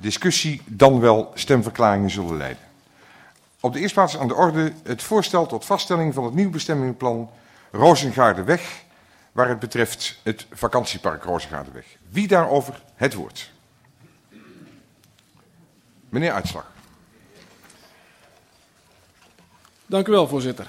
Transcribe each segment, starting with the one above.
discussie dan wel stemverklaringen zullen leiden. Op de eerste plaats aan de orde het voorstel tot vaststelling van het nieuw bestemmingsplan Rozengaarderweg, waar het betreft het vakantiepark Rozengaarderweg. Wie daarover het woord? Meneer Uitslag. Dank u wel, voorzitter.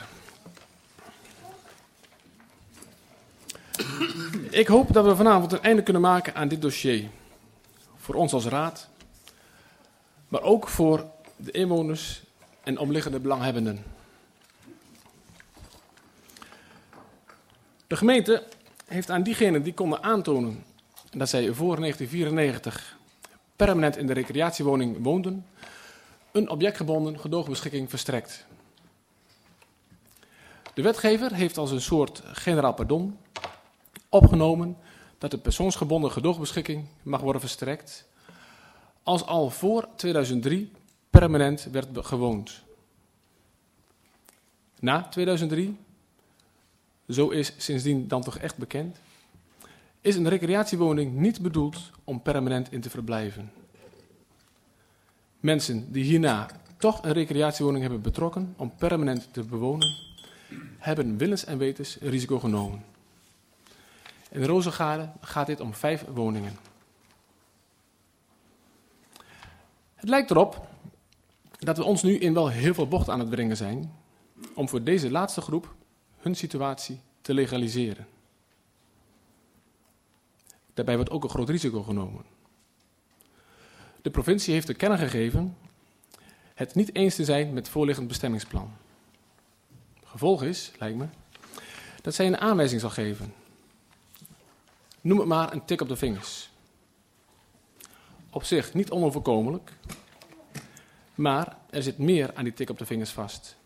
Ik hoop dat we vanavond een einde kunnen maken aan dit dossier. Voor ons als raad, maar ook voor de inwoners en omliggende belanghebbenden. De gemeente heeft aan diegenen die konden aantonen dat zij voor 1994 permanent in de recreatiewoning woonden, een objectgebonden gedoogbeschikking verstrekt. De wetgever heeft als een soort generaal pardon opgenomen dat de persoonsgebonden gedoogbeschikking mag worden verstrekt als al voor 2003 permanent werd gewoond. Na 2003, zo is sindsdien dan toch echt bekend, is een recreatiewoning niet bedoeld om permanent in te verblijven. Mensen die hierna toch een recreatiewoning hebben betrokken om permanent te bewonen, hebben willens en wetens een risico genomen. In Rozengaarde gaat dit om 5 woningen. Het lijkt erop dat we ons nu in wel heel veel bocht aan het brengen zijn om voor deze laatste groep hun situatie te legaliseren. Daarbij wordt ook een groot risico genomen. De provincie heeft te kennen gegeven het niet eens te zijn met het voorliggend bestemmingsplan. Gevolg is, lijkt me, dat zij een aanwijzing zal geven. Noem het maar een tik op de vingers. Op zich niet onoverkomelijk, maar er zit meer aan die tik op de vingers vast.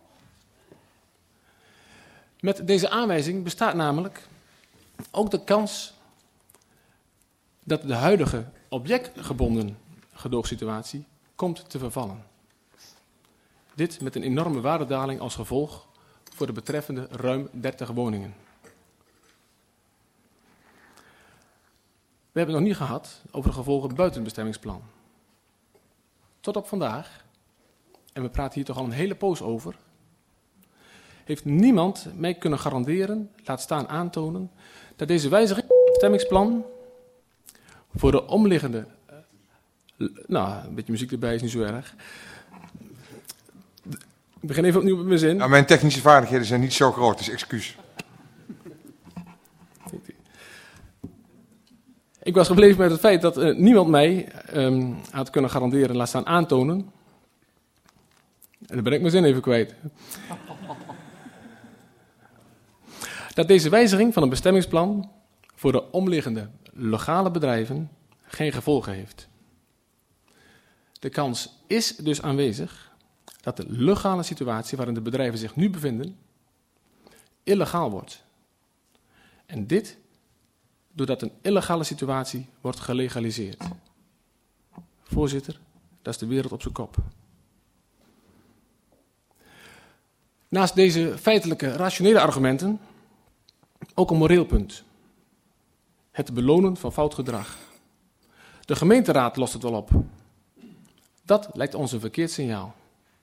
Met deze aanwijzing bestaat namelijk ook de kans dat de huidige objectgebonden gedoogsituatie komt te vervallen. Dit met een enorme waardedaling als gevolg voor de betreffende ruim 30 woningen. We hebben het nog niet gehad over de gevolgen buiten het bestemmingsplan. Tot op vandaag, en we praten hier toch al een hele poos over, heeft niemand mij kunnen garanderen, laat staan aantonen, dat deze wijziging van het bestemmingsplan voor de omliggende, nou, een beetje muziek erbij is niet zo erg. Ik begin even opnieuw met mijn zin. Nou, mijn technische vaardigheden zijn niet zo groot, dus excuus. Ik was gebleven met het feit dat niemand mij had kunnen garanderen, laat staan aantonen. En dan ben ik mijn zin even kwijt. Dat deze wijziging van een bestemmingsplan voor de omliggende legale bedrijven geen gevolgen heeft. De kans is dus aanwezig dat de legale situatie waarin de bedrijven zich nu bevinden illegaal wordt. En dit doordat een illegale situatie wordt gelegaliseerd. Voorzitter, dat is de wereld op zijn kop. Naast deze feitelijke, rationele argumenten ook een moreel punt. Het belonen van fout gedrag. De gemeenteraad lost het wel op. Dat lijkt ons een verkeerd signaal.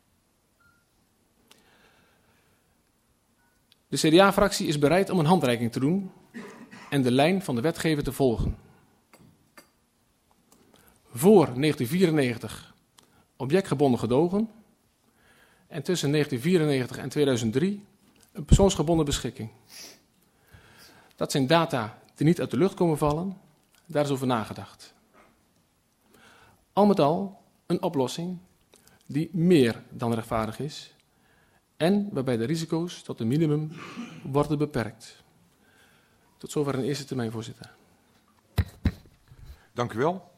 De CDA-fractie is bereid om een handreiking te doen en de lijn van de wetgever te volgen. Voor 1994 objectgebonden gedogen en tussen 1994 en 2003 een persoonsgebonden beschikking. Dat zijn data die niet uit de lucht komen vallen, daar is over nagedacht. Al met al een oplossing die meer dan rechtvaardig is en waarbij de risico's tot een minimum worden beperkt. Tot zover een eerste termijn, voorzitter. Dank u wel.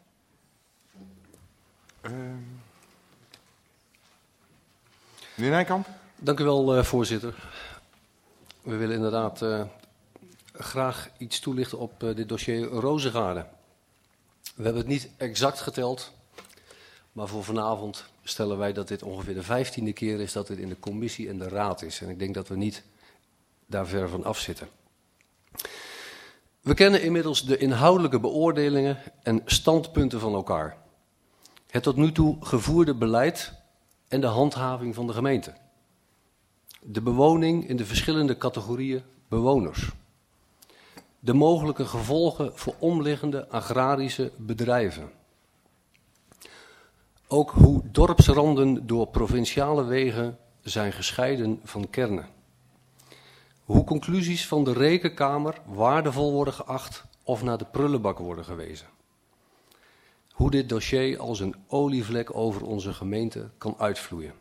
Meneer Nijkamp. Dank u wel, voorzitter. We willen inderdaad graag iets toelichten op dit dossier Rozengaarde. We hebben het niet exact geteld, maar voor vanavond stellen wij dat dit ongeveer de 15e keer is dat dit in de commissie en de raad is. En ik denk dat we niet daar ver van af zitten. We kennen inmiddels de inhoudelijke beoordelingen en standpunten van elkaar. Het tot nu toe gevoerde beleid en de handhaving van de gemeente. De bewoning in de verschillende categorieën bewoners. De mogelijke gevolgen voor omliggende agrarische bedrijven. Ook hoe dorpsranden door provinciale wegen zijn gescheiden van kernen. Hoe conclusies van de Rekenkamer waardevol worden geacht of naar de prullenbak worden gewezen. Hoe dit dossier als een olievlek over onze gemeente kan uitvloeien.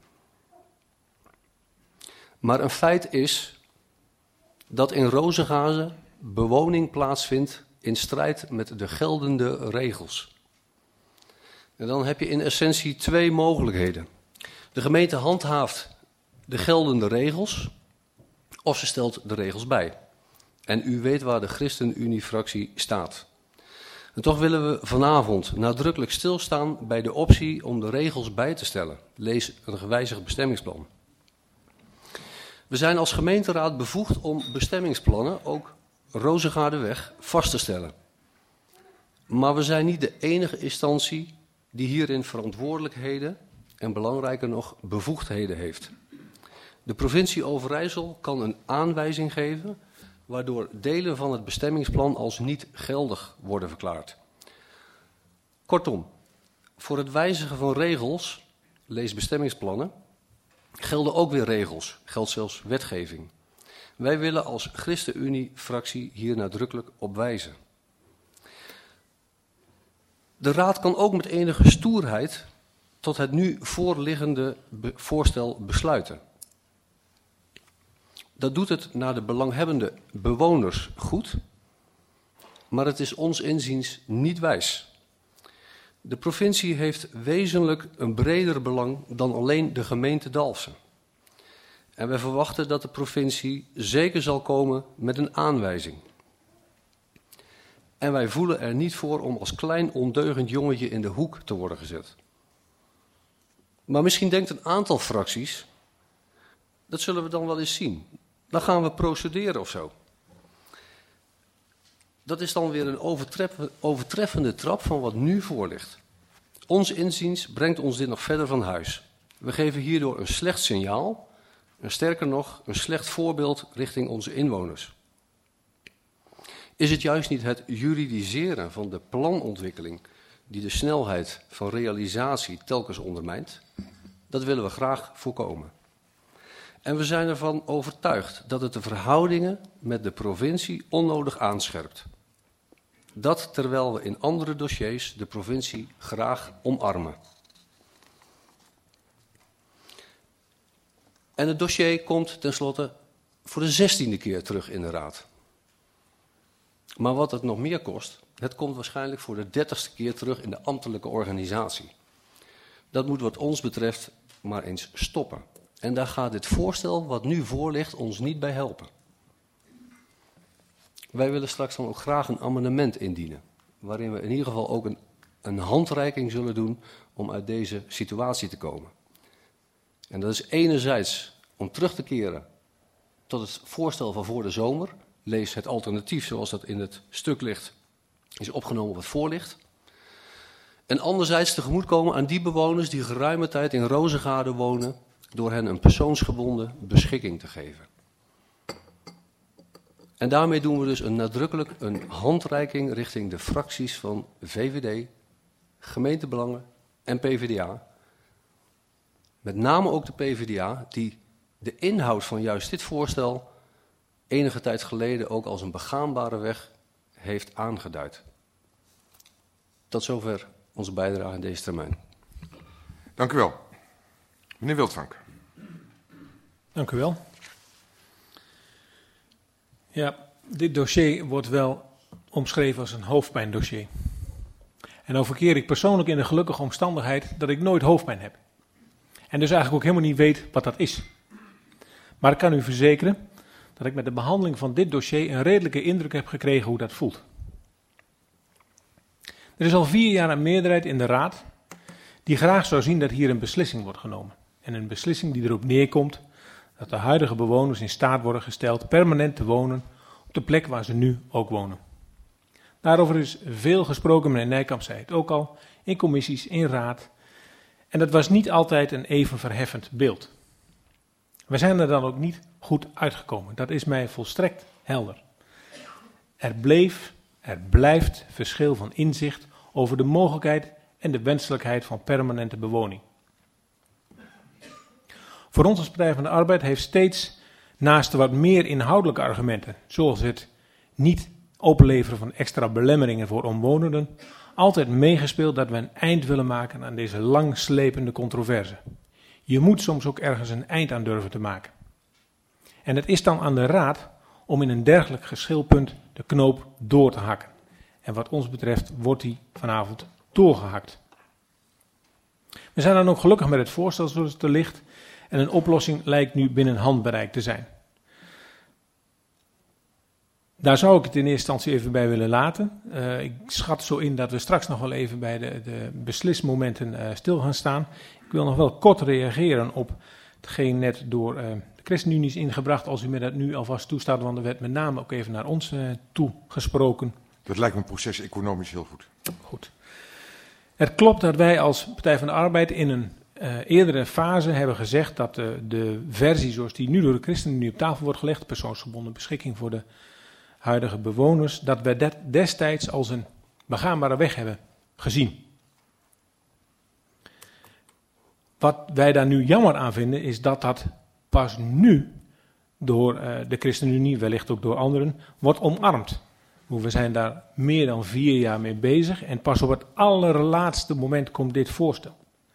Maar een feit is dat in Rozengaze bewoning plaatsvindt in strijd met de geldende regels. En dan heb je in essentie twee mogelijkheden. De gemeente handhaaft de geldende regels of ze stelt de regels bij. En u weet waar de ChristenUnie-fractie staat. En toch willen we vanavond nadrukkelijk stilstaan bij de optie om de regels bij te stellen. Lees een gewijzigd bestemmingsplan. We zijn als gemeenteraad bevoegd om bestemmingsplannen, ook Rozengaardeweg, vast te stellen. Maar we zijn niet de enige instantie die hierin verantwoordelijkheden en belangrijker nog bevoegdheden heeft. De provincie Overijssel kan een aanwijzing geven waardoor delen van het bestemmingsplan als niet geldig worden verklaard. Kortom, voor het wijzigen van regels, lees bestemmingsplannen, gelden ook weer regels, geldt zelfs wetgeving. Wij willen als ChristenUnie-fractie hier nadrukkelijk op wijzen. De Raad kan ook met enige stoerheid tot het nu voorliggende voorstel besluiten. Dat doet het naar de belanghebbende bewoners goed, maar het is ons inziens niet wijs. De provincie heeft wezenlijk een breder belang dan alleen de gemeente Dalfsen. En wij verwachten dat de provincie zeker zal komen met een aanwijzing. En wij voelen er niet voor om als klein ondeugend jongetje in de hoek te worden gezet. Maar misschien denkt een aantal fracties, dat zullen we dan wel eens zien. Dan gaan we procederen of zo. Dat is dan weer een overtreffende trap van wat nu voor ligt. Ons inziens brengt ons dit nog verder van huis. We geven hierdoor een slecht signaal, en sterker nog, een slecht voorbeeld richting onze inwoners. Is het juist niet het juridiseren van de planontwikkeling die de snelheid van realisatie telkens ondermijnt? Dat willen we graag voorkomen. En we zijn ervan overtuigd dat het de verhoudingen met de provincie onnodig aanscherpt. Dat terwijl we in andere dossiers de provincie graag omarmen. En het dossier komt tenslotte voor de 16e keer terug in de Raad. Maar wat het nog meer kost, het komt waarschijnlijk voor de 30ste keer terug in de ambtelijke organisatie. Dat moet wat ons betreft maar eens stoppen. En daar gaat dit voorstel wat nu voor ligt ons niet bij helpen. Wij willen straks dan ook graag een amendement indienen. Waarin we in ieder geval ook een handreiking zullen doen om uit deze situatie te komen. En dat is enerzijds om terug te keren tot het voorstel van voor de zomer. Lees het alternatief zoals dat in het stuk ligt, is opgenomen wat voor ligt. En anderzijds tegemoetkomen aan die bewoners die geruime tijd in Rozengaarde wonen, door hen een persoonsgebonden beschikking te geven. En daarmee doen we dus nadrukkelijk een handreiking richting de fracties van VVD, gemeentebelangen en PvdA. Met name ook de PvdA, die de inhoud van juist dit voorstel enige tijd geleden ook als een begaanbare weg heeft aangeduid. Tot zover onze bijdrage in deze termijn. Dank u wel. Meneer Wildvank. Dank u wel. Ja, dit dossier wordt wel omschreven als een hoofdpijndossier. En dan verkeer ik persoonlijk in de gelukkige omstandigheid dat ik nooit hoofdpijn heb. En dus eigenlijk ook helemaal niet weet wat dat is. Maar ik kan u verzekeren dat ik met de behandeling van dit dossier een redelijke indruk heb gekregen hoe dat voelt. Er is al 4 jaar een meerderheid in de Raad die graag zou zien dat hier een beslissing wordt genomen. En een beslissing die erop neerkomt dat de huidige bewoners in staat worden gesteld permanent te wonen op de plek waar ze nu ook wonen. Daarover is veel gesproken, meneer Nijkamp zei het ook al, in commissies, in raad En dat was niet altijd een even verheffend beeld. We zijn er dan ook niet goed uitgekomen. Dat is mij volstrekt helder. Er blijft verschil van inzicht over de mogelijkheid en de wenselijkheid van permanente bewoning. Voor ons als Partij van de Arbeid heeft steeds naast de wat meer inhoudelijke argumenten, zoals het niet openleveren van extra belemmeringen voor omwonenden, altijd meegespeeld dat we een eind willen maken aan deze langslepende controverse. Je moet soms ook ergens een eind aan durven te maken. En het is dan aan de Raad om in een dergelijk geschilpunt de knoop door te hakken. En wat ons betreft wordt die vanavond doorgehakt. We zijn dan ook gelukkig met het voorstel zoals het er ligt. En een oplossing lijkt nu binnen handbereik te zijn. Daar zou ik het in eerste instantie even bij willen laten. Ik schat zo in dat we straks nog wel even bij de beslismomenten stil gaan staan. Ik wil nog wel kort reageren op hetgeen net door de ChristenUnie is ingebracht. Als u me dat nu alvast toestaat, want er werd met name ook even naar ons toegesproken. Dat lijkt me een proces economisch heel goed. Goed. Het klopt dat wij als Partij van de Arbeid in een eerdere fase hebben gezegd dat de versie zoals die nu door de ChristenUnie op tafel wordt gelegd, persoonsgebonden beschikking voor de huidige bewoners, dat we dat destijds als een begaanbare weg hebben gezien. Wat wij daar nu jammer aan vinden is dat dat pas nu door de ChristenUnie, wellicht ook door anderen, wordt omarmd. We zijn daar meer dan 4 jaar mee bezig en pas op het allerlaatste moment komt dit voorstel.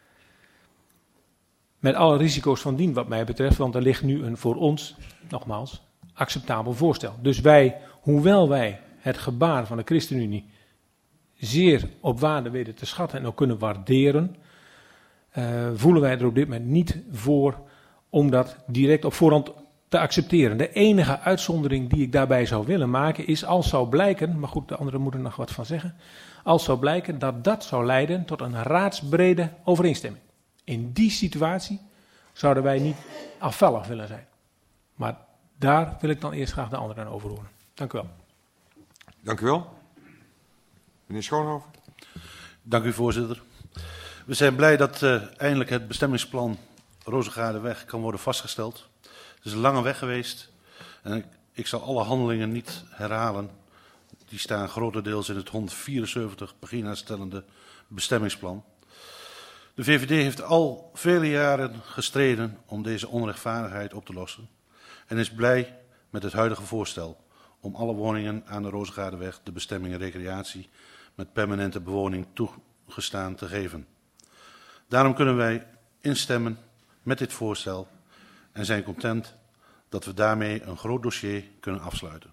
Met alle risico's van dien wat mij betreft, want er ligt nu een voor ons, nogmaals, acceptabel voorstel. Dus wij, hoewel wij het gebaar van de ChristenUnie zeer op waarde weten te schatten en ook kunnen waarderen, voelen wij er op dit moment niet voor om dat direct op voorhand te accepteren. De enige uitzondering die ik daarbij zou willen maken is als zou blijken, maar goed, de anderen moeten er nog wat van zeggen, als zou blijken dat dat zou leiden tot een raadsbrede overeenstemming. In die situatie zouden wij niet afvallig willen zijn. Maar daar wil ik dan eerst graag de anderen aan over horen. Dank u wel. Dank u wel. Meneer Schoonhoven. Dank u, voorzitter. We zijn blij dat eindelijk het bestemmingsplan Rozengaarderweg kan worden vastgesteld. Het is een lange weg geweest en ik zal alle handelingen niet herhalen. Die staan grotendeels in het 174 pagina's stellende bestemmingsplan. De VVD heeft al vele jaren gestreden om deze onrechtvaardigheid op te lossen en is blij met het huidige voorstel om alle woningen aan de Rozengaarderweg de bestemming recreatie met permanente bewoning toegestaan te geven. Daarom kunnen wij instemmen met dit voorstel en zijn content dat we daarmee een groot dossier kunnen afsluiten.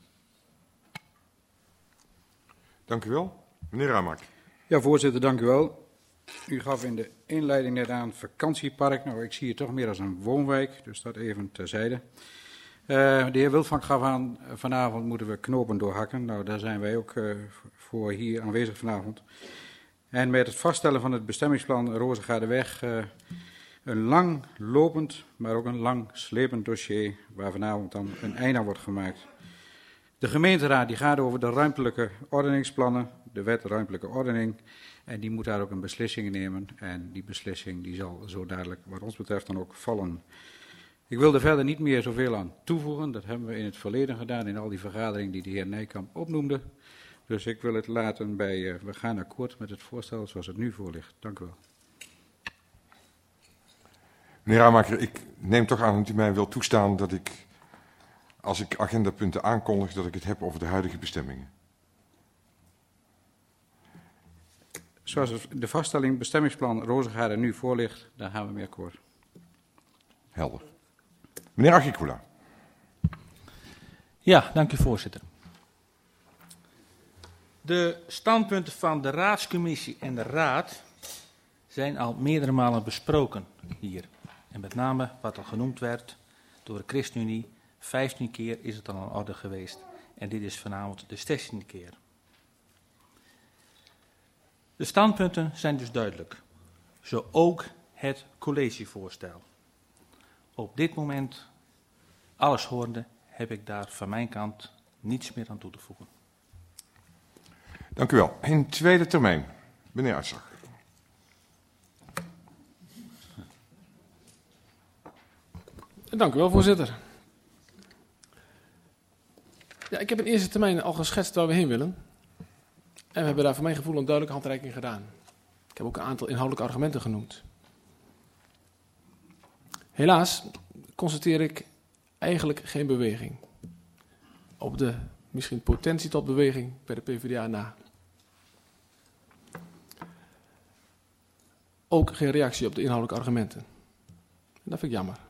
Dank u wel. Meneer Ramak. Ja, voorzitter, dank u wel. U gaf in de inleiding net aan vakantiepark. Nou, ik zie het toch meer als een woonwijk, dus dat even terzijde. De heer Wildvank gaf aan, vanavond moeten we knopen doorhakken. Nou, daar zijn wij ook voor hier aanwezig vanavond. En met het vaststellen van het bestemmingsplan Rozengaarderweg, een lang lopend, maar ook een lang slepend dossier, waar vanavond dan een einde aan wordt gemaakt. De gemeenteraad die gaat over de ruimtelijke ordeningsplannen, de wet ruimtelijke ordening, en die moet daar ook een beslissing nemen. En die beslissing die zal zo dadelijk, wat ons betreft, dan ook vallen. Ik wil er verder niet meer zoveel aan toevoegen. Dat hebben we in het verleden gedaan, in al die vergaderingen die de heer Nijkamp opnoemde. Dus ik wil het laten bij, we gaan akkoord met het voorstel zoals het nu voor ligt. Dank u wel. Meneer Raamaker, ik neem toch aan dat u mij wil toestaan dat ik, als ik agendapunten aankondig, dat ik het heb over de huidige bestemmingen. Zoals de vaststelling bestemmingsplan Rozengaarder nu voor ligt, daar gaan we mee akkoord. Helder. Meneer Agricola. Ja, dank u, voorzitter. De standpunten van de raadscommissie en de raad zijn al meerdere malen besproken hier. En met name wat al genoemd werd door de ChristenUnie, 15 keer is het al aan orde geweest. En dit is vanavond de 16e keer. De standpunten zijn dus duidelijk. Zo ook het collegevoorstel. Op dit moment, alles horende, heb ik daar van mijn kant niets meer aan toe te voegen. Dank u wel. In tweede termijn, meneer Uitzag. Dank u wel, voorzitter. Ja, ik heb in eerste termijn al geschetst waar we heen willen. En we hebben daar voor mijn gevoel een duidelijke handreiking gedaan. Ik heb ook een aantal inhoudelijke argumenten genoemd. Helaas constateer ik eigenlijk geen beweging. Op de misschien potentie tot beweging bij de PvdA na. Ook geen reactie op de inhoudelijke argumenten. En dat vind ik jammer.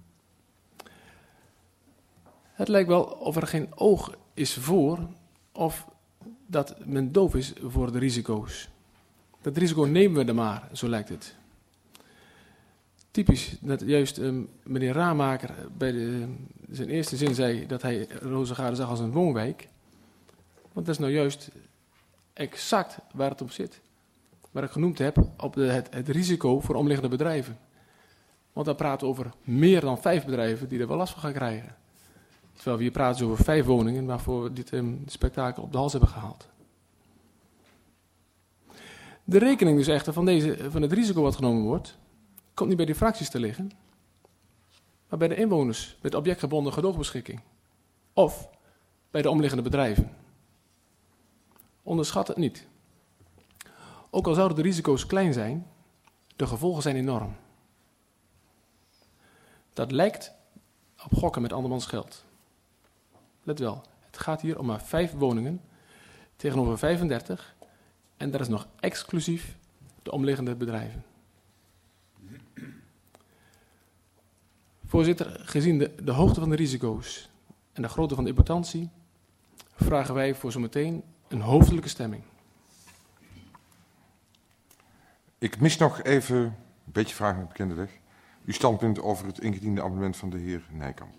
Het lijkt wel of er geen oog is voor, of dat men doof is voor de risico's. Dat risico nemen we er maar, zo lijkt het. Typisch dat juist meneer Ramaker bij zijn eerste zin zei dat hij Rozengaarde zag als een woonwijk. Want dat is nou juist exact waar het op zit. Waar ik genoemd heb op het risico voor omliggende bedrijven. Want dan praten we over meer dan 5 bedrijven die er wel last van gaan krijgen. Terwijl we hier praten over 5 woningen waarvoor we dit spektakel op de hals hebben gehaald. De rekening dus echter van het risico wat genomen wordt, komt niet bij die fracties te liggen, maar bij de inwoners met objectgebonden gedoogbeschikking. Of bij de omliggende bedrijven. Onderschat het niet. Ook al zouden de risico's klein zijn, de gevolgen zijn enorm. Dat lijkt op gokken met andermans geld. Let wel, het gaat hier om maar 5 woningen tegenover 35 en dat is nog exclusief de omliggende bedrijven. Voorzitter, gezien de hoogte van de risico's en de grootte van de importantie, vragen wij voor zometeen een hoofdelijke stemming. Ik mis nog even, een beetje vragen met bekende weg, uw standpunt over het ingediende amendement van de heer Nijkamp.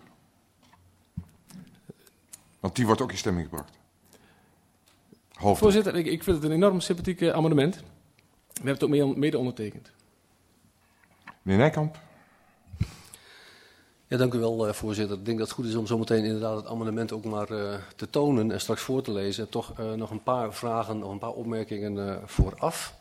Want die wordt ook in stemming gebracht. Voorzitter, ik vind het een enorm sympathiek amendement. We hebben het ook mede ondertekend. Meneer Nijkamp. Ja, dank u wel, voorzitter. Ik denk dat het goed is om zometeen inderdaad het amendement ook maar te tonen en straks voor te lezen. En toch nog een paar vragen of een paar opmerkingen vooraf.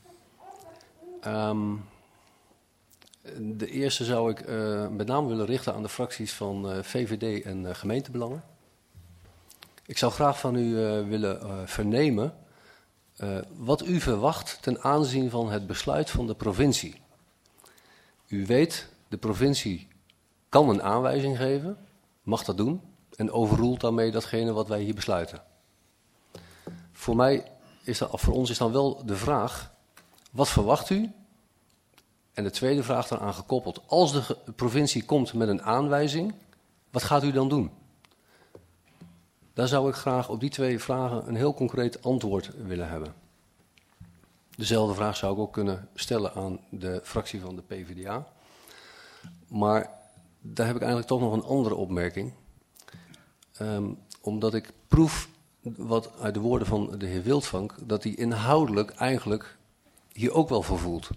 De eerste zou ik met name willen richten aan de fracties van VVD en gemeentebelangen. Ik zou graag van u willen vernemen wat u verwacht ten aanzien van het besluit van de provincie. U weet, de provincie kan een aanwijzing geven, mag dat doen en overroelt daarmee datgene wat wij hier besluiten. Voor ons is dan wel de vraag, wat verwacht u? En de tweede vraag daaraan gekoppeld, als de provincie komt met een aanwijzing, wat gaat u dan doen? Daar zou ik graag op die 2 vragen een heel concreet antwoord willen hebben. Dezelfde vraag zou ik ook kunnen stellen aan de fractie van de PvdA. Maar daar heb ik eigenlijk toch nog een andere opmerking. Omdat ik proef wat uit de woorden van de heer Wildvank, dat hij inhoudelijk eigenlijk hier ook wel voor voelt.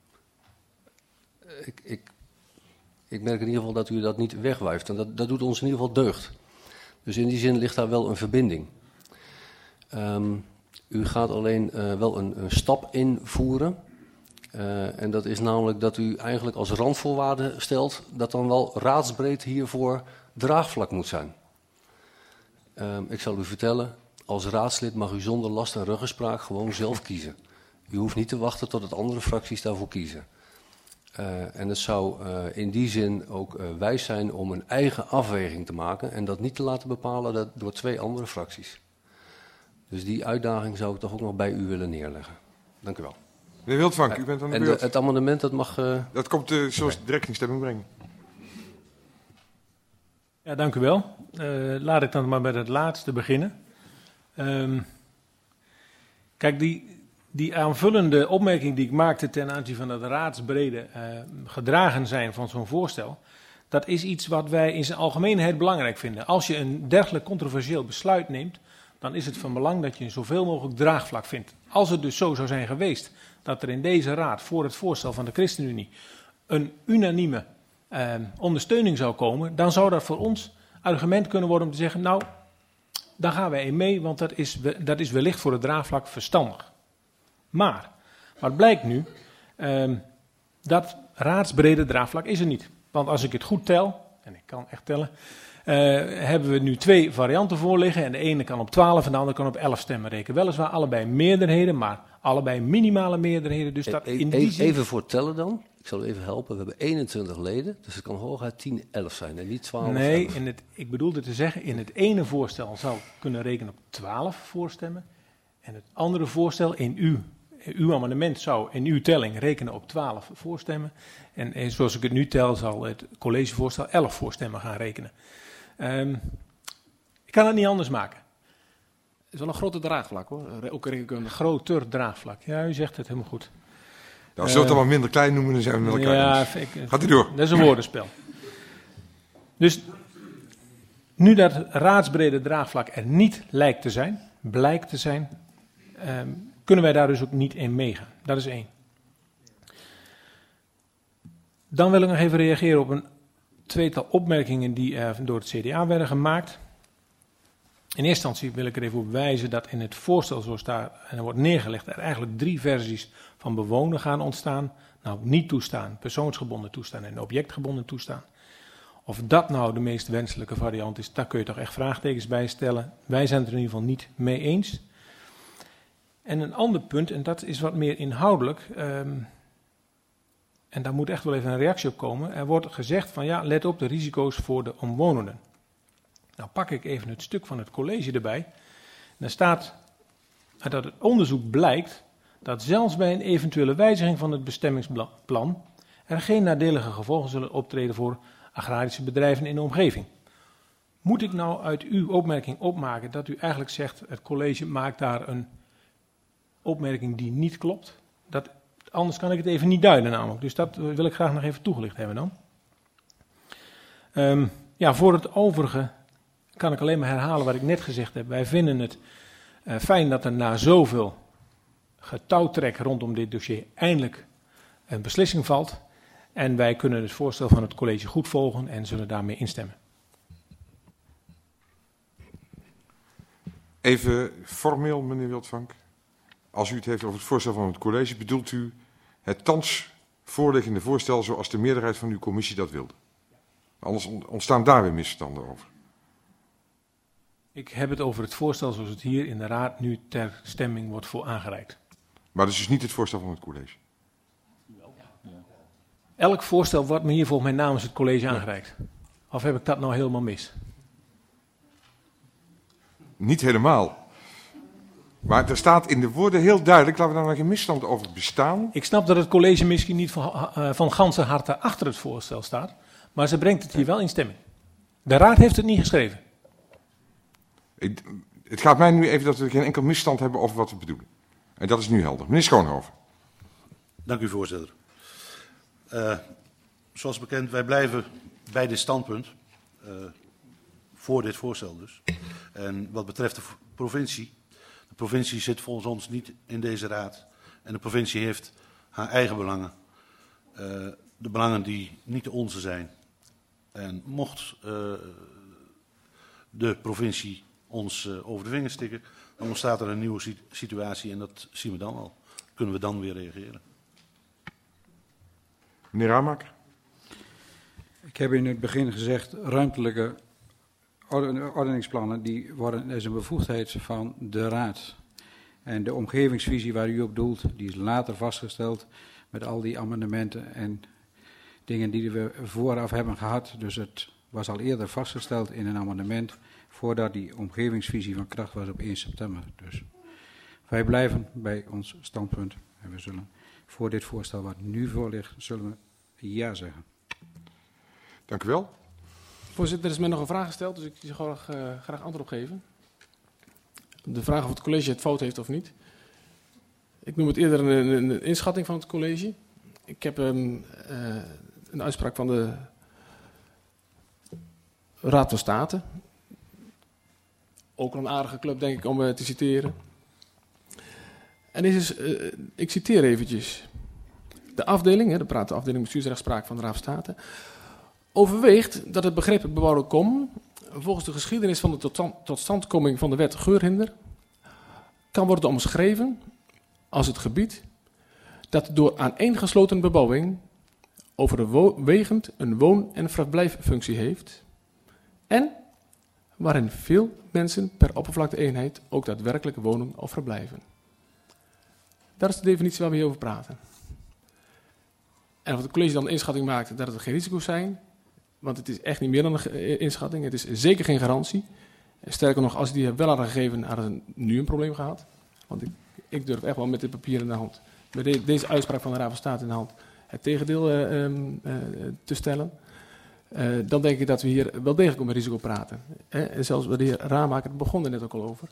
Ik merk in ieder geval dat u dat niet wegwuift. En dat doet ons in ieder geval deugd. Dus in die zin ligt daar wel een verbinding. U gaat alleen wel een stap invoeren. En dat is namelijk dat u eigenlijk als randvoorwaarde stelt dat dan wel raadsbreed hiervoor draagvlak moet zijn. Ik zal u vertellen, als raadslid mag u zonder last en ruggespraak gewoon zelf kiezen. U hoeft niet te wachten tot het andere fracties daarvoor kiezen. En het zou in die zin ook wijs zijn om een eigen afweging te maken en dat niet te laten bepalen door 2 andere fracties. Dus die uitdaging zou ik toch ook nog bij u willen neerleggen. Dank u wel. Meneer Wildvank, u bent aan de beurt. En het amendement, dat mag... Dat komt zoals direct in stemming brengen. Ja, dank u wel. Laat ik dan maar met het laatste beginnen. Kijk, die aanvullende opmerking die ik maakte ten aanzien van het raadsbrede gedragen zijn van zo'n voorstel, dat is iets wat wij in zijn algemeenheid belangrijk vinden. Als je een dergelijk controversieel besluit neemt, dan is het van belang dat je zoveel mogelijk draagvlak vindt. Als het dus zo zou zijn geweest dat er in deze raad voor het voorstel van de ChristenUnie een unanieme ondersteuning zou komen, dan zou dat voor ons argument kunnen worden om te zeggen, nou, daar gaan wij in mee, want dat is wellicht voor het draagvlak verstandig. Maar wat blijkt nu, dat raadsbrede draagvlak is er niet. Want als ik het goed tel, en ik kan echt tellen, hebben we nu 2 varianten voor liggen. En de ene kan op 12 en de andere kan op 11 stemmen rekenen. Weliswaar allebei meerderheden, maar allebei minimale meerderheden. Dus dat in die zin... Even voor tellen dan. Ik zal u even helpen. We hebben 21 leden, dus het kan hooguit 10, 11 zijn en niet 12. Nee, ik bedoelde te zeggen, in het ene voorstel zou ik kunnen rekenen op 12 voorstemmen. En het andere voorstel in uw amendement zou in uw telling rekenen op 12 voorstemmen. En zoals ik het nu tel, zal het collegevoorstel 11 voorstemmen gaan rekenen. Ik kan het niet anders maken. Het is wel een grote draagvlak hoor, ook rekenkundig. Groter draagvlak, ja, u zegt het helemaal goed. Nou, als we het dan maar minder klein noemen, dan zijn we met elkaar eens. Gaat u door. Dat is een woordenspel. Dus nu dat raadsbrede draagvlak er niet blijkt te zijn, kunnen wij daar dus ook niet in meegaan. Dat is 1. Dan wil ik nog even reageren op een tweetal opmerkingen die door het CDA werden gemaakt. In eerste instantie wil ik er even op wijzen dat in het voorstel zoals daar en er wordt neergelegd er eigenlijk 3 versies van bewoner gaan ontstaan. Nou, niet toestaan, persoonsgebonden toestaan en objectgebonden toestaan. Of dat nou de meest wenselijke variant is, daar kun je toch echt vraagtekens bij stellen. Wij zijn het er in ieder geval niet mee eens. En een ander punt, en dat is wat meer inhoudelijk, en daar moet echt wel even een reactie op komen. Er wordt gezegd van ja, let op de risico's voor de omwonenden. Nou pak ik even het stuk van het college erbij. En daar staat dat het onderzoek blijkt dat zelfs bij een eventuele wijziging van het bestemmingsplan er geen nadelige gevolgen zullen optreden voor agrarische bedrijven in de omgeving. Moet ik nou uit uw opmerking opmaken dat u eigenlijk zegt, het college maakt daar een opmerking die niet klopt? Anders kan ik het even niet duiden namelijk. Dus dat wil ik graag nog even toegelicht hebben dan. Voor het overige kan ik alleen maar herhalen wat ik net gezegd heb. Wij vinden het fijn dat er na zoveel getouwtrek rondom dit dossier eindelijk een beslissing valt. En wij kunnen het voorstel van het college goed volgen en zullen daarmee instemmen. Even formeel, meneer Wildvank. Als u het heeft over het voorstel van het college, bedoelt u het thans voorliggende voorstel zoals de meerderheid van uw commissie dat wilde? Anders ontstaan daar weer misverstanden over. Ik heb het over het voorstel zoals het hier in de raad nu ter stemming wordt voor aangereikt. Maar dat is dus niet het voorstel van het college? Elk voorstel wordt me hier volgens mij namens het college aangereikt. Of heb ik dat nou helemaal mis? Niet helemaal. Maar er staat in de woorden heel duidelijk, laten we daar nog geen misstand over bestaan. Ik snap dat het college misschien niet van ganse harte achter het voorstel staat, maar ze brengt het hier wel in stemming. De raad heeft het niet geschreven. Het gaat mij nu even dat we geen enkel misstand hebben over wat we bedoelen. En dat is nu helder. Meneer Schoonhoven. Dank u, voorzitter. Zoals bekend, wij blijven bij dit standpunt. Voor dit voorstel dus. En wat betreft de provincie. De provincie zit volgens ons niet in deze raad. En de provincie heeft haar eigen belangen. De belangen die niet de onze zijn. En mocht de provincie ons over de vingers tikken, dan ontstaat er een nieuwe situatie en dat zien we dan al. Kunnen we dan weer reageren. Meneer Ramaker. Ik heb in het begin gezegd, ruimtelijke ordeningsplannen, die worden is een bevoegdheid van de raad. En de omgevingsvisie waar u op doelt, die is later vastgesteld met al die amendementen en dingen die we vooraf hebben gehad. Dus het was al eerder vastgesteld in een amendement voordat die omgevingsvisie van kracht was op 1 september. Dus wij blijven bij ons standpunt en we zullen voor dit voorstel wat nu voor ligt, zullen we ja zeggen. Dank u wel. Voorzitter, er is mij nog een vraag gesteld, dus ik zou graag antwoord op geven. De vraag of het college het fout heeft of niet. Ik noem het eerder een inschatting van het college. Ik heb een uitspraak van de Raad van State. Ook een aardige club, denk ik, om te citeren. En ik citeer eventjes. De afdeling, de afdeling bestuursrechtspraak van de Raad van State, overweegt dat het begrip bebouwde kom, volgens de geschiedenis van de totstandkoming van de wet Geurhinder, kan worden omschreven als het gebied dat door aaneengesloten bebouwing overwegend een woon- en verblijffunctie heeft en waarin veel mensen per oppervlakte-eenheid ook daadwerkelijk wonen of verblijven. Dat is de definitie waar we hier over praten. En of het college dan een inschatting maakt dat het geen risico's zijn, want het is echt niet meer dan een inschatting, het is zeker geen garantie. Sterker nog, als die wel hadden gegeven, hadden ze nu een probleem gehad. Want ik durf echt wel met dit papier in de hand, met deze uitspraak van de Raad van State in de hand, het tegendeel te stellen. Dan denk ik dat we hier wel degelijk om een risico praten. En zelfs de heer Ramaker begon er net ook al over.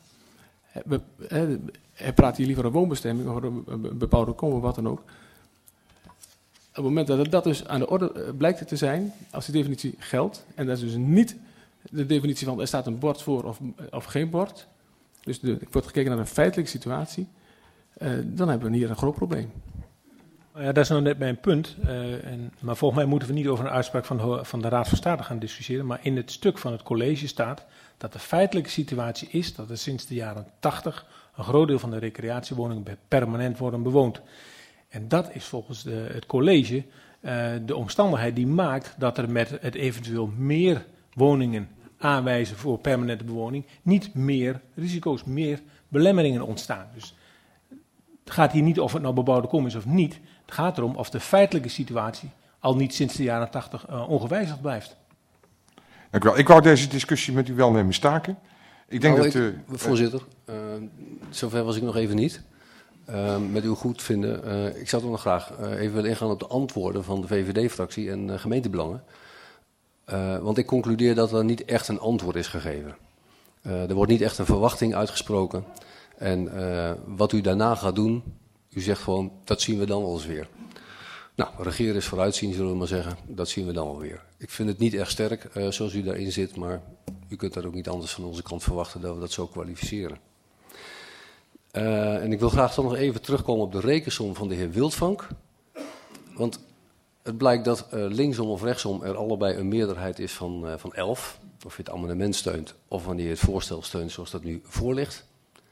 Hij praat hier liever een woonbestemming, of een bepaalde komen, wat dan ook. Op het moment dat dat dus aan de orde blijkt te zijn, als die definitie geldt, en dat is dus niet de definitie van er staat een bord voor of geen bord, dus er wordt gekeken naar een feitelijke situatie, dan hebben we hier een groot probleem. Ja, dat is nou net mijn punt. Maar volgens mij moeten we niet over een uitspraak van de Raad van State gaan discussiëren. Maar in het stuk van het college staat dat de feitelijke situatie is dat er sinds de jaren 80 een groot deel van de recreatiewoningen permanent worden bewoond. En dat is volgens het college de omstandigheid die maakt dat er met het eventueel meer woningen aanwijzen voor permanente bewoning niet meer risico's, meer belemmeringen ontstaan. Dus het gaat hier niet of het nou bebouwde kom is of niet. Het gaat erom of de feitelijke situatie al niet sinds de jaren 80 ongewijzigd blijft. Dank u wel. Ik wou deze discussie met u wel nemen staken. Ik denk voorzitter, zover was ik nog even niet. Met uw goedvinden. Ik zou toch nog graag even willen ingaan op de antwoorden van de VVD-fractie en gemeentebelangen. Want ik concludeer dat er niet echt een antwoord is gegeven. Er wordt niet echt een verwachting uitgesproken. En wat u daarna gaat doen, u zegt gewoon, dat zien we dan wel eens weer. Nou, regeren is vooruitzien, zullen we maar zeggen. Dat zien we dan wel weer. Ik vind het niet echt sterk zoals u daarin zit, maar u kunt dat ook niet anders van onze kant verwachten dat we dat zo kwalificeren. En ik wil graag toch nog even terugkomen op de rekensom van de heer Wildvank. Want het blijkt dat linksom of rechtsom er allebei een meerderheid is van 11. Of je het amendement steunt of wanneer je het voorstel steunt zoals dat nu voor ligt.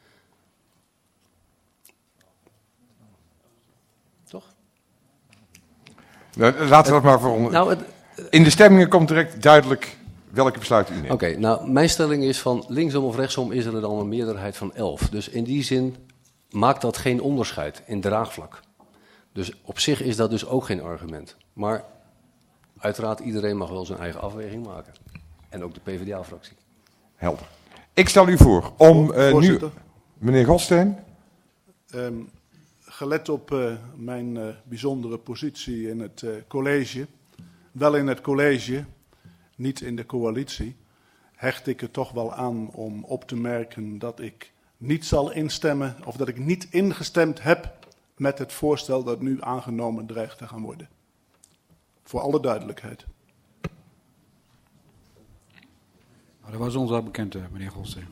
Toch? Laten we dat maar voor onder. In de stemmingen komt direct duidelijk welke besluiten u neemt. Oké, nou mijn stelling is van linksom of rechtsom is er dan een meerderheid van 11. Dus in die zin maakt dat geen onderscheid in draagvlak. Dus op zich is dat dus ook geen argument. Maar uiteraard iedereen mag wel zijn eigen afweging maken. En ook de PvdA-fractie. Helder. Ik stel u voor om nu... Meneer Goldstein. Gelet op mijn bijzondere positie in het college, wel in het college, niet in de coalitie, hecht ik er toch wel aan om op te merken dat ik niet zal instemmen of dat ik niet ingestemd heb met het voorstel dat nu aangenomen dreigt te gaan worden. Voor alle duidelijkheid. Nou, dat was ons al bekend, meneer Goldstein.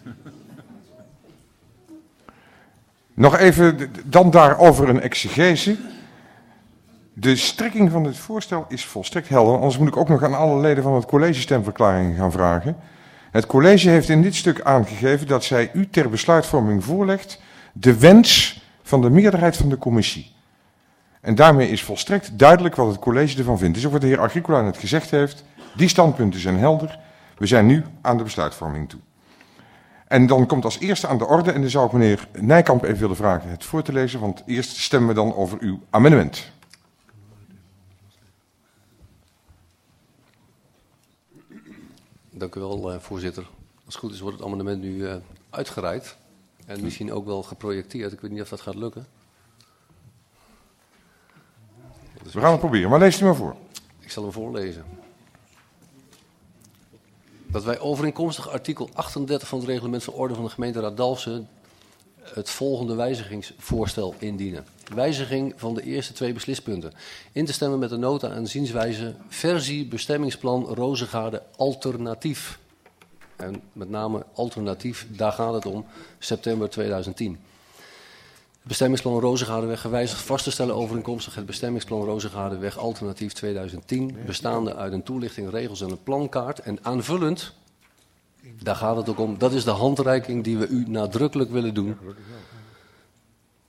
Nog even dan daarover een exegese. De strekking van dit voorstel is volstrekt helder. Anders moet ik ook nog aan alle leden van het college stemverklaringen gaan vragen. Het college heeft in dit stuk aangegeven dat zij u ter besluitvorming voorlegt de wens van de meerderheid van de commissie. En daarmee is volstrekt duidelijk wat het college ervan vindt. Dus ook wat de heer Agricola net gezegd heeft, die standpunten zijn helder. We zijn nu aan de besluitvorming toe. En dan komt als eerste aan de orde, en dan zou ik meneer Nijkamp even willen vragen het voor te lezen, want eerst stemmen we dan over uw amendement. Dank u wel, voorzitter. Als het goed is wordt het amendement nu uitgereikt en misschien ook wel geprojecteerd. Ik weet niet of dat gaat lukken. We gaan het proberen, maar lees u maar voor. Ik zal hem voorlezen. Dat wij overeenkomstig artikel 38 van het reglement van orde van de gemeenteraad Dalfsen het volgende wijzigingsvoorstel indienen. Wijziging van de eerste 2 beslispunten. In te stemmen met de nota en zienswijze versie bestemmingsplan Rozengaarde alternatief. En met name alternatief, daar gaat het om, september 2010. Het bestemmingsplan Rozengaardeweg gewijzigd vast te stellen overeenkomstig het bestemmingsplan Rozengaardeweg alternatief 2010, bestaande uit een toelichting, regels en een plankaart. En aanvullend, daar gaat het ook om, dat is de handreiking die we u nadrukkelijk willen doen.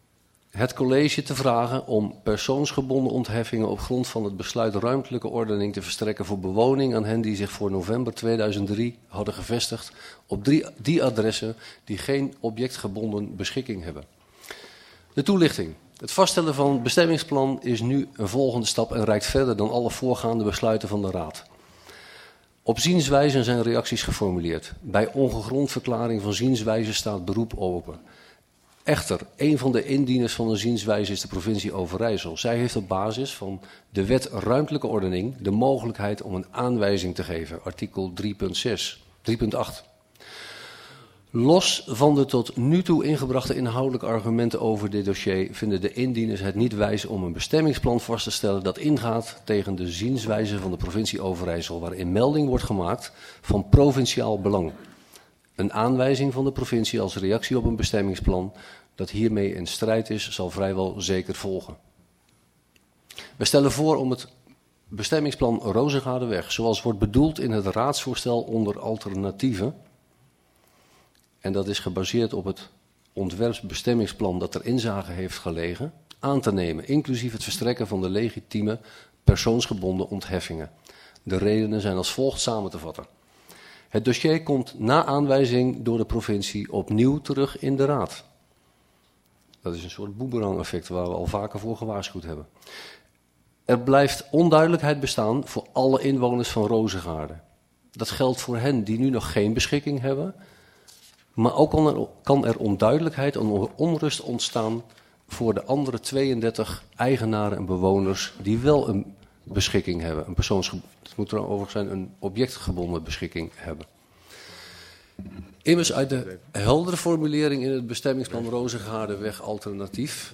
het college te vragen om persoonsgebonden ontheffingen op grond van het besluit ruimtelijke ordening te verstrekken voor bewoning aan hen die zich voor november 2003 hadden gevestigd op die adressen die geen objectgebonden beschikking hebben. De toelichting. Het vaststellen van het bestemmingsplan is nu een volgende stap en reikt verder dan alle voorgaande besluiten van de Raad. Op zienswijzen zijn reacties geformuleerd. Bij ongegrond verklaring van zienswijze staat beroep open. Echter, een van de indieners van de zienswijze is de provincie Overijssel. Zij heeft op basis van de wet ruimtelijke ordening de mogelijkheid om een aanwijzing te geven. Artikel 3.8. Los van de tot nu toe ingebrachte inhoudelijke argumenten over dit dossier vinden de indieners het niet wijs om een bestemmingsplan vast te stellen dat ingaat tegen de zienswijze van de provincie Overijssel, waarin melding wordt gemaakt van provinciaal belang. Een aanwijzing van de provincie als reactie op een bestemmingsplan dat hiermee in strijd is, zal vrijwel zeker volgen. We stellen voor om het bestemmingsplan Rozengadeweg, zoals wordt bedoeld in het raadsvoorstel onder alternatieven, en dat is gebaseerd op het ontwerpsbestemmingsplan dat er inzage heeft gelegen, aan te nemen, inclusief het verstrekken van de legitieme persoonsgebonden ontheffingen. De redenen zijn als volgt samen te vatten. Het dossier komt na aanwijzing door de provincie opnieuw terug in de Raad. Dat is een soort boemerang-effect waar we al vaker voor gewaarschuwd hebben. Er blijft onduidelijkheid bestaan voor alle inwoners van Rozengaarde. Dat geldt voor hen die nu nog geen beschikking hebben. Maar ook kan er onduidelijkheid en onrust ontstaan voor de andere 32 eigenaren en bewoners die wel een beschikking hebben. Het moet er overigens zijn een objectgebonden beschikking hebben. Immers uit de heldere formulering in het bestemmingsplan Rozengadeweg alternatief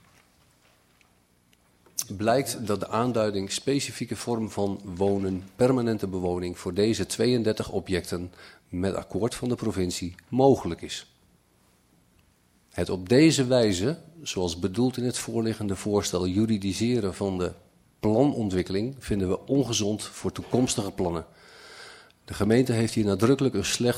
blijkt dat de aanduiding specifieke vorm van wonen, permanente bewoning voor deze 32 objecten met akkoord van de provincie mogelijk is. Het op deze wijze, zoals bedoeld in het voorliggende voorstel, juridiseren van de planontwikkeling vinden we ongezond voor toekomstige plannen. De gemeente geeft hier nadrukkelijk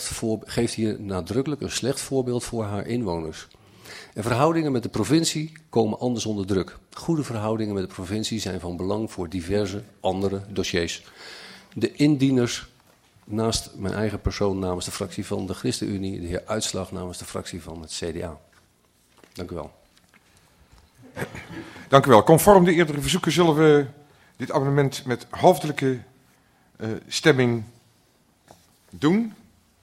een slecht voorbeeld voor haar inwoners. En verhoudingen met de provincie komen anders onder druk. Goede verhoudingen met de provincie zijn van belang voor diverse andere dossiers. De indieners, naast mijn eigen persoon namens de fractie van de ChristenUnie, de heer Uitslag namens de fractie van het CDA. Dank u wel. Dank u wel. Conform de eerdere verzoeken zullen we dit amendement met hoofdelijke stemming doen.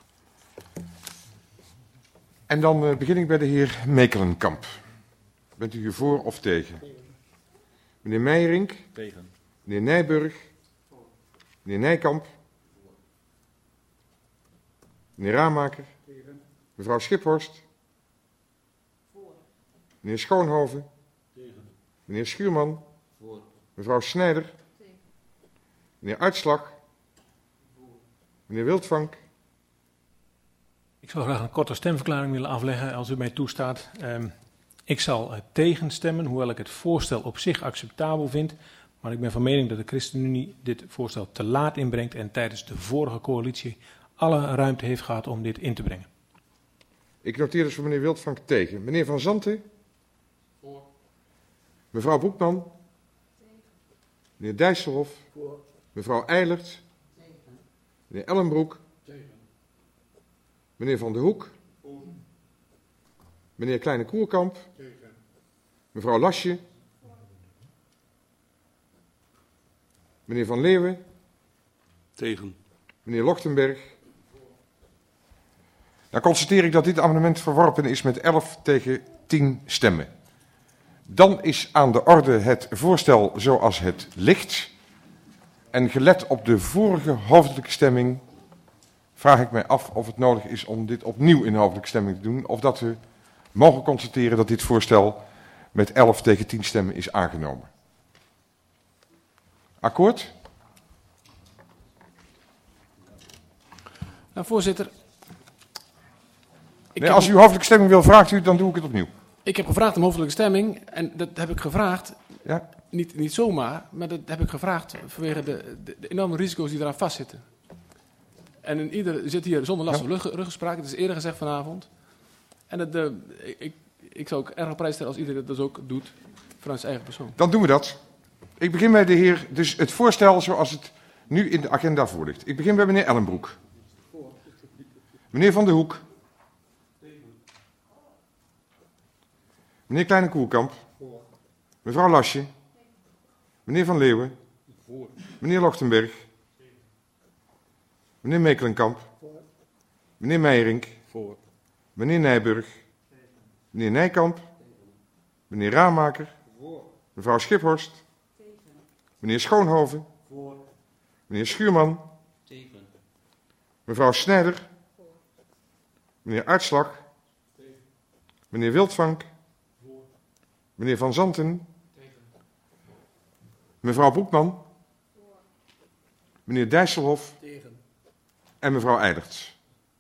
En dan begin ik bij de heer Mekelenkamp. Bent u hiervoor of tegen? Meneer Meijerink? Tegen. Meneer Nijburg? Meneer Nijkamp? Meneer Raamaker? Tegen. Mevrouw Schiphorst? Voor. Meneer Schoonhoven? Tegen. Meneer Schuurman? Voor. Mevrouw Snijder? Tegen. Meneer Uitslag? Voor. Meneer Wildvank? Ik zou graag een korte stemverklaring willen afleggen, als u mij toestaat. Ik zal tegenstemmen, hoewel ik het voorstel op zich acceptabel vind. Maar ik ben van mening dat de ChristenUnie dit voorstel te laat inbrengt en tijdens de vorige coalitie alle ruimte heeft gehad om dit in te brengen. Ik noteer dus voor meneer Wildvank tegen. Meneer Van Zanten? Voor. Mevrouw Broekman? Tegen. Meneer Dijsselhoff? Voor. Mevrouw Eilert? Tegen. Meneer Ellenbroek? Tegen. Meneer Van der Hoek? Voor. Meneer Kleine Koerkamp? Tegen. Mevrouw Lasje? Meneer Van Leeuwen? Tegen. Meneer Lochtenberg? Dan constateer ik dat dit amendement verworpen is met 11 tegen 10 stemmen. Dan is aan de orde het voorstel zoals het ligt. En gelet op de vorige hoofdelijke stemming vraag ik mij af of het nodig is om dit opnieuw in hoofdelijke stemming te doen. Of dat we mogen constateren dat dit voorstel met 11 tegen 10 stemmen is aangenomen. Akkoord? Nou, voorzitter. Nee, als u hoofdelijke stemming wil, vraagt u, dan doe ik het opnieuw. Ik heb gevraagd om hoofdelijke stemming. En dat heb ik gevraagd, Ja? niet zomaar, maar dat heb ik gevraagd vanwege de enorme risico's die eraan vastzitten. En ieder zit hier zonder last van ruggespraak. Het is eerder gezegd vanavond. En ik zou ook erg op prijs stellen als iedereen dat dus ook doet vanuit zijn eigen persoon. Dan doen we dat. Ik begin bij de heer, dus het voorstel zoals het nu in de agenda voor ligt. Ik begin bij meneer Ellenbroek. Meneer Van der Hoek. Meneer Kleine Koelkamp. Mevrouw Lasje. Meneer Van Leeuwen. Meneer Lochtenberg. Meneer Mekelenkamp. Meneer Meijerink. Meneer Nijburg. Meneer Nijkamp. Meneer Raamaker. Mevrouw Schiphorst. Meneer Schoonhoven. Meneer Schuurman. Mevrouw Snijder. Meneer Aartslag. Meneer Wildvank. Meneer Van Zanten. Mevrouw Broekman. Meneer Dijsselhof. En mevrouw Eilerts.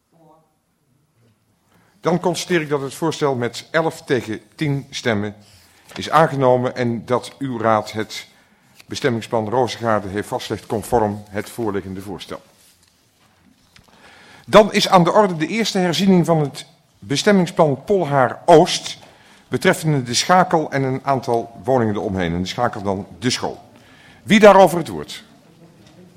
Dan constateer ik dat het voorstel met 11 tegen 10 stemmen is aangenomen en dat uw raad het bestemmingsplan Rozengaarde heeft vastgelegd conform het voorliggende voorstel. Dan is aan de orde de eerste herziening van het bestemmingsplan Polhaar Oost betreffende de Schakel en een aantal woningen eromheen. En de Schakel dan de school. Wie daarover het woord?